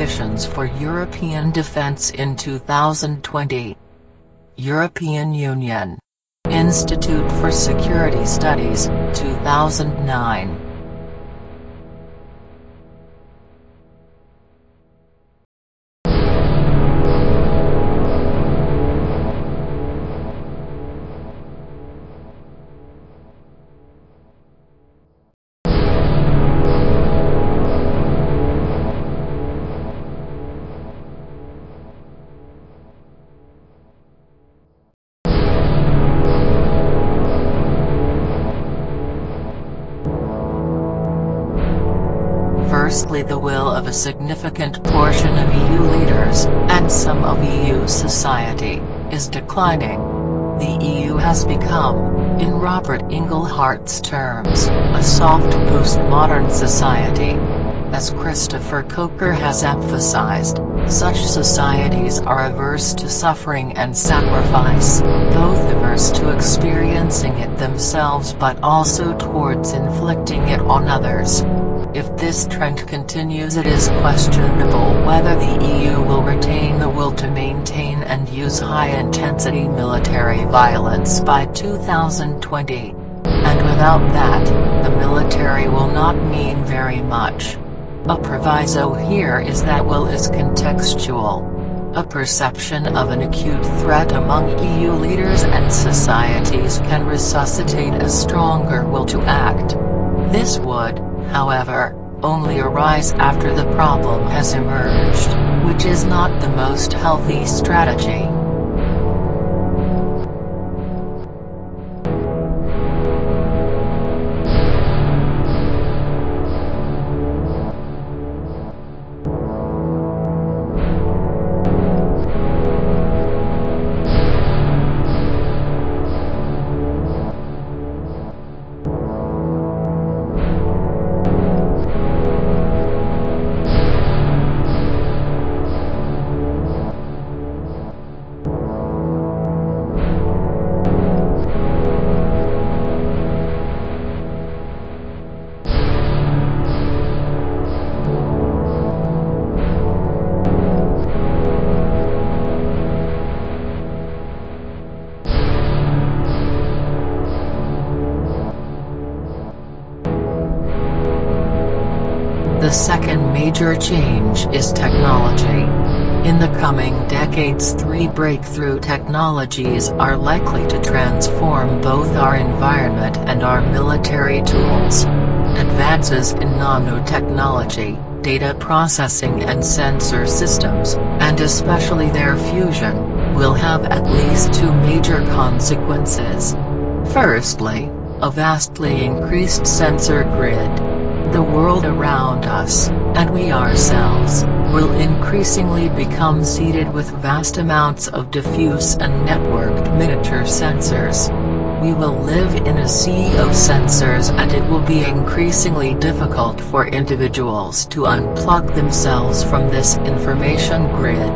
ambitions for European defence in 2020. European Union. Institute for Security Studies, 2009. Firstly, the will of a significant portion of EU leaders, and some of EU society, is declining. The EU has become, in Robert Inglehart's terms, a soft postmodern society. As Christopher Coker has emphasized, such societies are averse to suffering and sacrifice, both averse to experiencing it themselves but also towards inflicting it on others. If this trend continues, it is questionable whether the EU will retain the will to maintain and use high-intensity military violence by 2020. And without that, the military will not mean very much. A proviso here is that will is contextual. A perception of an acute threat among EU leaders and societies can resuscitate a stronger will to act. This would, however, only arise after the problem has emerged, which is not the most healthy strategy. The second major change is technology. In the coming decades, 3 breakthrough technologies are likely to transform both our environment and our military tools. Advances in nanotechnology, data processing and sensor systems, and especially their fusion, will have at least 2 major consequences. Firstly, a vastly increased sensor grid. The world around us, and we ourselves, will increasingly become seeded with vast amounts of diffuse and networked miniature sensors. We will live in a sea of sensors, and it will be increasingly difficult for individuals to unplug themselves from this information grid.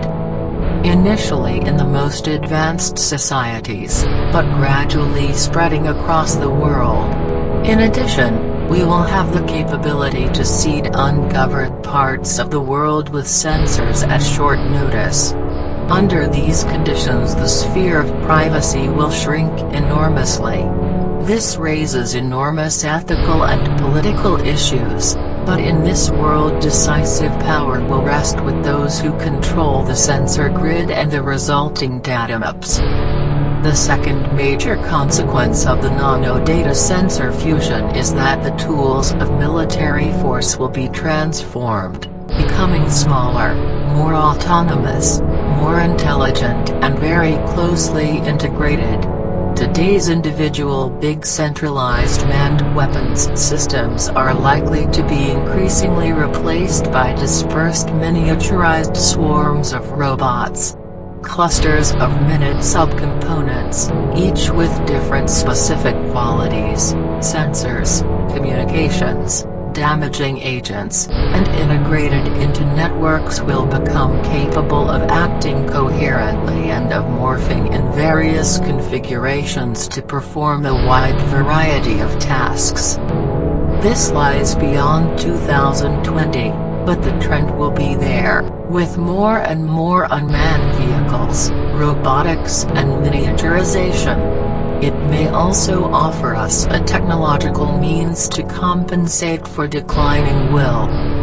Initially in the most advanced societies, but gradually spreading across the world. In addition, we will have the capability to seed ungoverned parts of the world with sensors at short notice. Under these conditions, the sphere of privacy will shrink enormously. This raises enormous ethical and political issues, but in this world decisive power will rest with those who control the sensor grid and the resulting data maps. The second major consequence of the nano-data sensor fusion is that the tools of military force will be transformed, becoming smaller, more autonomous, more intelligent and very closely integrated. Today's individual big centralized manned weapons systems are likely to be increasingly replaced by dispersed miniaturized swarms of robots. Clusters of minute subcomponents, each with different specific qualities, sensors, communications, damaging agents, and integrated into networks will become capable of acting coherently and of morphing in various configurations to perform a wide variety of tasks. This lies beyond 2020. But the trend will be there, with more and more unmanned vehicles, robotics and miniaturization. It may also offer us a technological means to compensate for declining will.